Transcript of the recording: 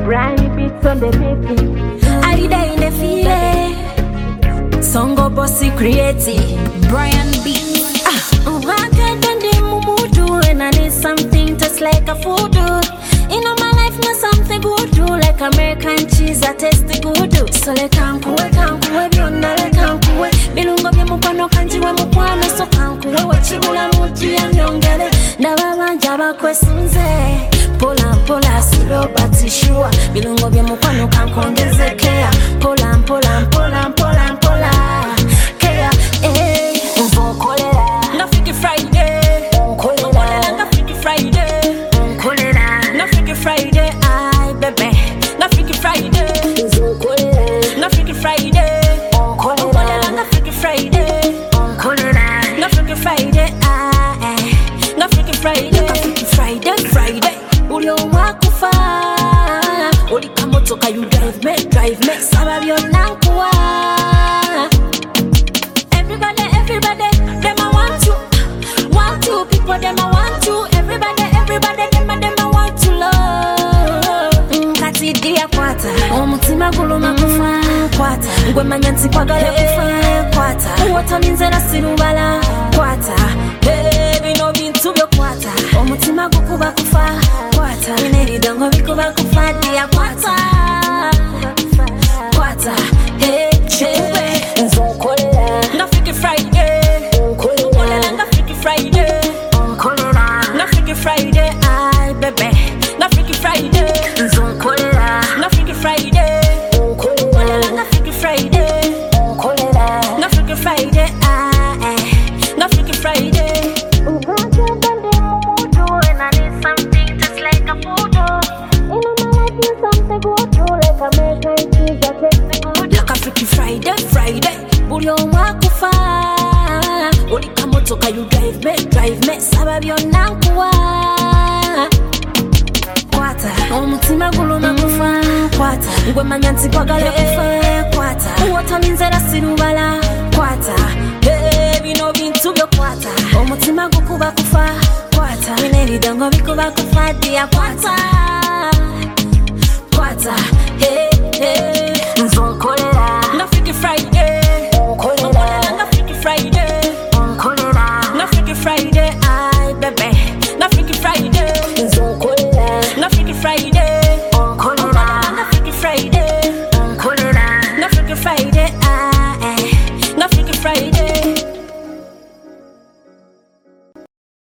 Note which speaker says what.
Speaker 1: Brand beats on the beat.
Speaker 2: I did in the feeling. Songo bossy creative. Brian Beats. I can't do and I need something just like a food. In my life, not something good do like American cheese that tastes good. So le kankuwe byonna le kankuwe bilungo bye mukono kanji we mukwano so kankuwe wachibula muti ya myongere ndababanja bakwesunze pola slow but sure bilungo bye mukono kankongezekea pola kea nzokolera nafiki Friday nkolera nafiki Friday nkolera nafiki Friday ay bebe nafiki Friday nzokolera nafiki Friday nkolera nafiki Friday nkolera nafiki Friday ay nafiki Friday uli wakufa uli kamotoka you drive me saba byonankuwa everybody them I want to people them I want to everybody them I want to love kati dia kwata omutima guluma kufa kwata ngwe manyanti kwagala kufa kwata wotaninzera sirubala kwata baby no bintu byo kwata omutima gukuba kufa kwata neridongo bikuba kufa dia kwata hey nzokolera nafiki Friday nkolera nafiki Friday nkolera nafiki Friday ay bebe nafiki Friday nzokolera nafiki Friday nkolera nafiki Friday nkolera nafiki Friday ay nafiki Friday and I need something just like a photo. In my life, need something good do like American cheese that tastes good. Like a freaky Friday. Uli wakufa uli kamotoka you drive me saba byonankuwa kwata omutima guluma kufa kwata ngwe manyanti kwagala kufa kwata wotaninzera sirubala kwata baby no bintu byo kwata omutima gukuba kufa kwata neridongo bikuba kufa dia kwata hey nzokolera nafiki Friday